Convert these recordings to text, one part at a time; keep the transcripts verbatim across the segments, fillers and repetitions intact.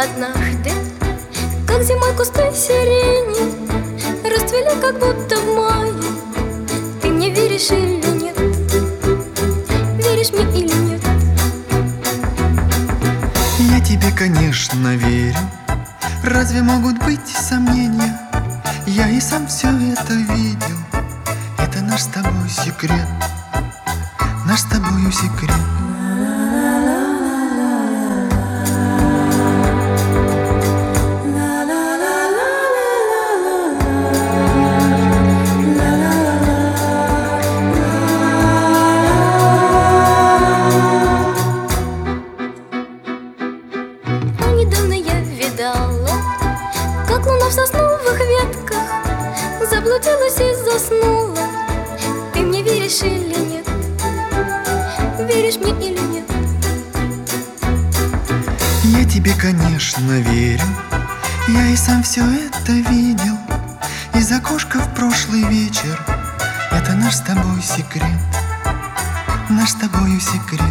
однажды, как зимой кусты сирени расцвели, как будто в мае. Ты мне веришь или нет? Веришь мне или нет? Я тебе, конечно, верю. Разве могут быть сомнения? Я и сам все это видел. Это наш с тобой секрет, наш с тобою секрет. Недавно я видала, как луна в сосновых ветках заблудилась и заснула. Ты мне веришь или нет? Веришь мне или нет? Я тебе, конечно, верю. Я и сам все это видел из окошка в прошлый вечер. Это наш с тобой секрет, наш с тобою секрет.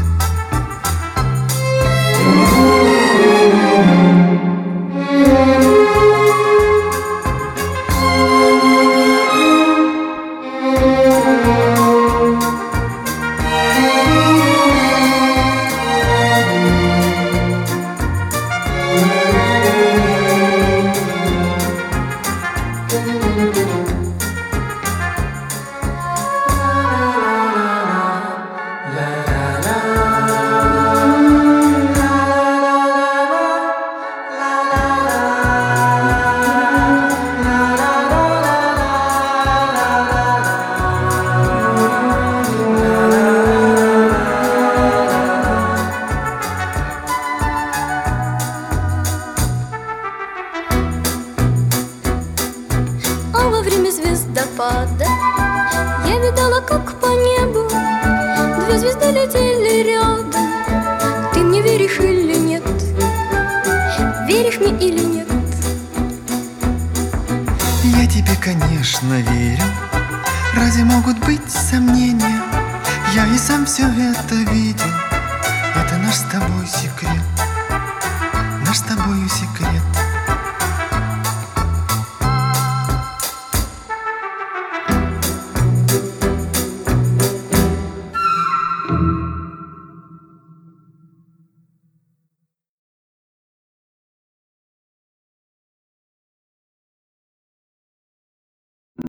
А во время звездопада я видала, как по небу две звезды летели рядом. Ты мне веришь или нет? Веришь мне или нет? Я тебе, конечно, верю. Разве могут быть сомнения? Я и сам все это видел. Это наш с тобой секрет, наш с тобою секрет.